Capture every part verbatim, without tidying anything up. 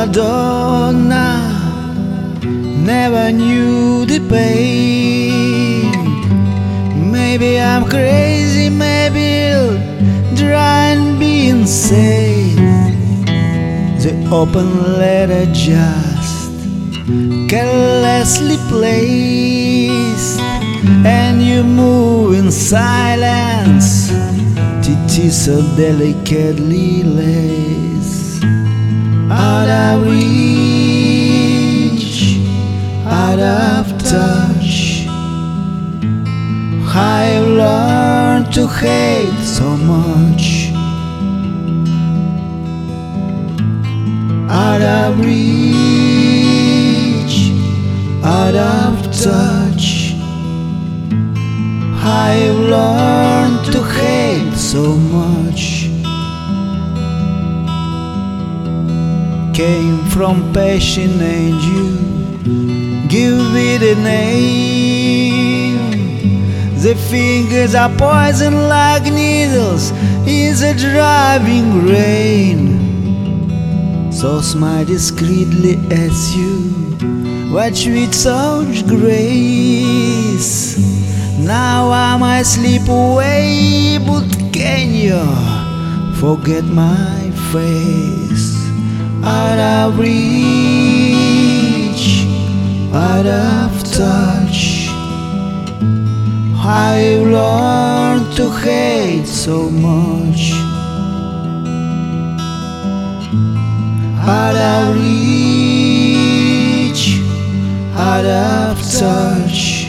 Belladonna never knew the pain. Maybe I'm crazy, maybe I'll try and be insane. The open letter just carelessly placed, and you move in silence. It is so delicately laced. Out of reach, out of touch, I've learned to hate so much. Out of reach, out of touch, I've learned to hate so much. Came from passion and you give it a name. The fingers are poison like needles in the driving rain. So smile discreetly as you watch with such grace. Now I might slip away, but can you forget my face? Out of reach, out of touch, I've learned to hate so much. Out of reach, out of touch,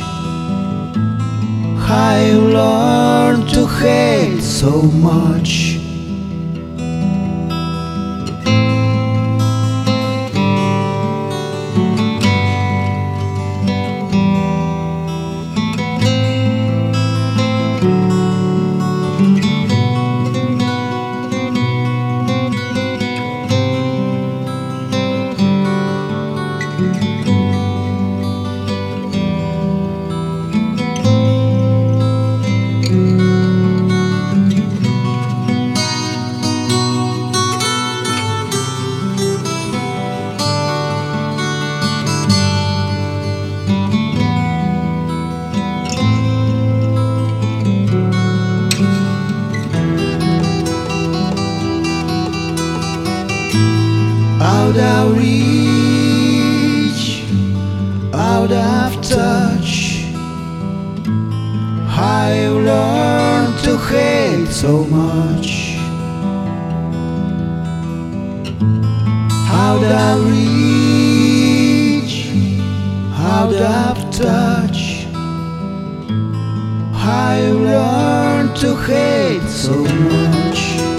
I've learned to hate so much. Out of reach, out of touch, I've learned to hate so much. Out of reach, out of touch, I've learned to hate so much.